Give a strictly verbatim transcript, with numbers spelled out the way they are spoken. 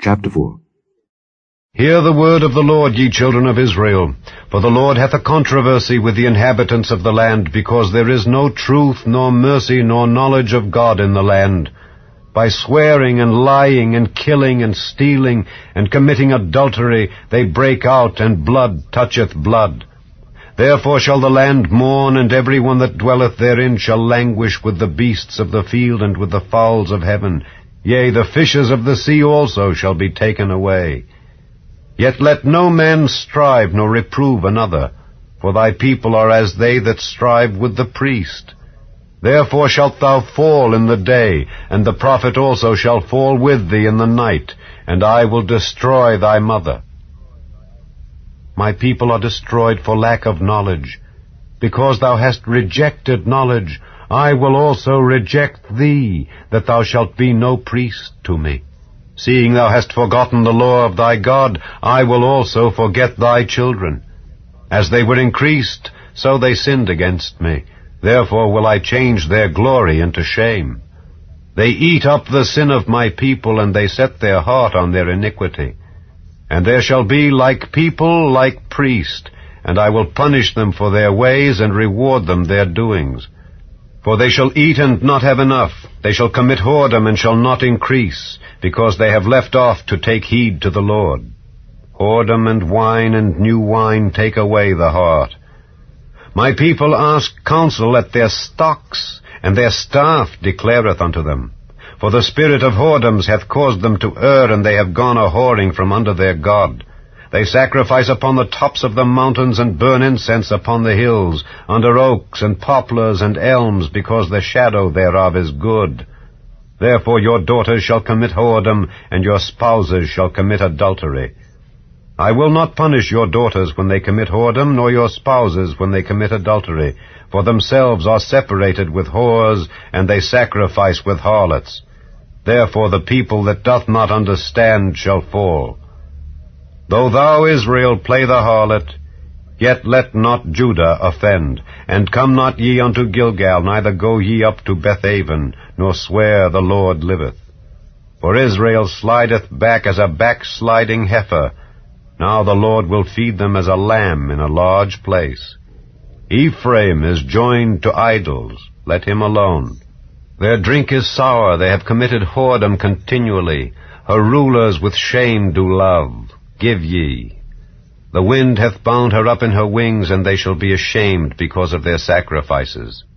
Chapter four. Hear the word of the Lord, ye children of Israel. For the Lord hath a controversy with the inhabitants of the land, because there is no truth, nor mercy, nor knowledge of God in the land. By swearing and lying and killing and stealing and committing adultery, they break out, and blood toucheth blood. Therefore shall the land mourn, and every one that dwelleth therein shall languish with the beasts of the field and with the fowls of heaven. Yea, the fishes of the sea also shall be taken away. Yet let no man strive nor reprove another, for thy people are as they that strive with the priest. Therefore shalt thou fall in the day, and the prophet also shall fall with thee in the night, and I will destroy thy mother. My people are destroyed for lack of knowledge. Because thou hast rejected knowledge, I will also reject thee, that thou shalt be no priest to me. Seeing thou hast forgotten the law of thy God, I will also forget thy children. As they were increased, so they sinned against me. Therefore will I change their glory into shame. They eat up the sin of my people, and they set their heart on their iniquity. And there shall be like people, like priest, and I will punish them for their ways, and reward them their doings. For they shall eat and not have enough. They shall commit whoredom and shall not increase, because they have left off to take heed to the Lord. Whoredom and wine and new wine take away the heart. My people ask counsel at their stocks, and their staff declareth unto them. For the spirit of whoredoms hath caused them to err, and they have gone a-whoring from under their God. They sacrifice upon the tops of the mountains, and burn incense upon the hills, under oaks and poplars and elms, because the shadow thereof is good. Therefore your daughters shall commit whoredom, and your spouses shall commit adultery. I will not punish your daughters when they commit whoredom, nor your spouses when they commit adultery, for themselves are separated with whores, and they sacrifice with harlots. Therefore the people that doth not understand shall fall. Though thou, Israel, play the harlot, yet let not Judah offend. And come not ye unto Gilgal, neither go ye up to Bethaven, nor swear the Lord liveth. For Israel slideth back as a backsliding heifer. Now the Lord will feed them as a lamb in a large place. Ephraim is joined to idols, let him alone. Their drink is sour, they have committed whoredom continually. Her rulers with shame do love. Give ye. The wind hath bound her up in her wings, and they shall be ashamed because of their sacrifices.